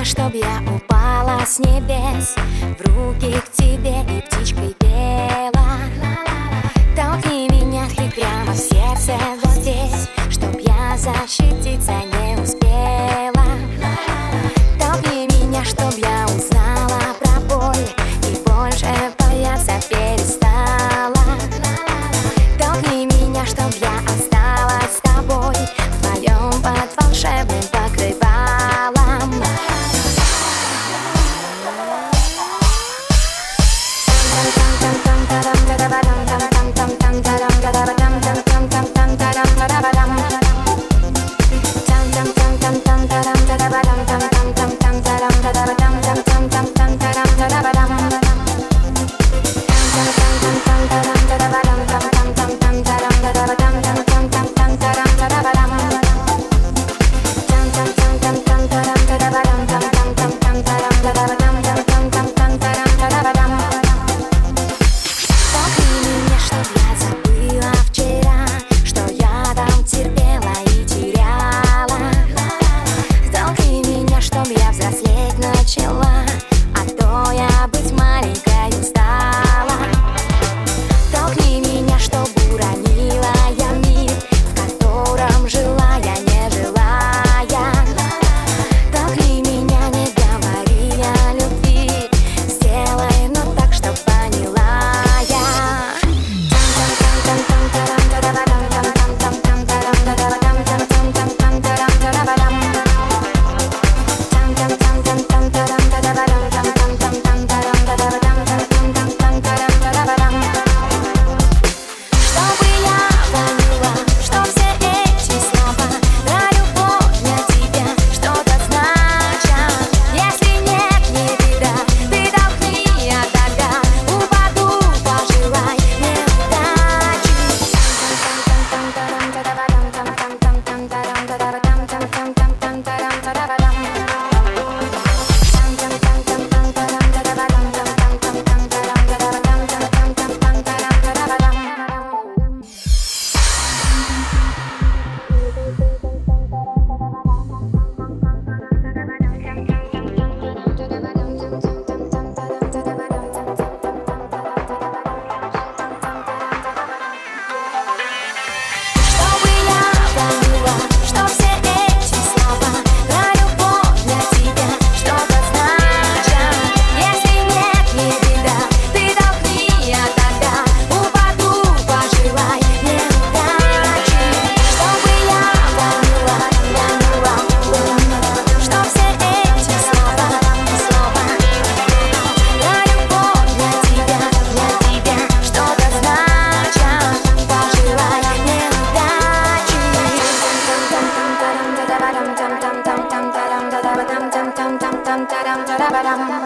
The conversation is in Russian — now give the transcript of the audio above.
меня, чтоб я упала с небес в руки к тебе и птичкой пела. Толкни меня ты прямо в сердце вот здесь, чтоб я защититься не успела. Толкни меня, чтоб я узнала про боль и больше бояться перестала. Толкни меня, чтоб я осталась с тобой вдвоем под волшебным покрывалом. Начала, а то я быть маленькой устала. Толкни меня, чтоб уронила я мир, в котором жила я, не желая. Толкни меня, не говори о любви, сделай, но так, чтоб поняла я. Dum dum dum dum dum dum dum dum dum dum dum dum dum dum dum dum dum dum dum dum.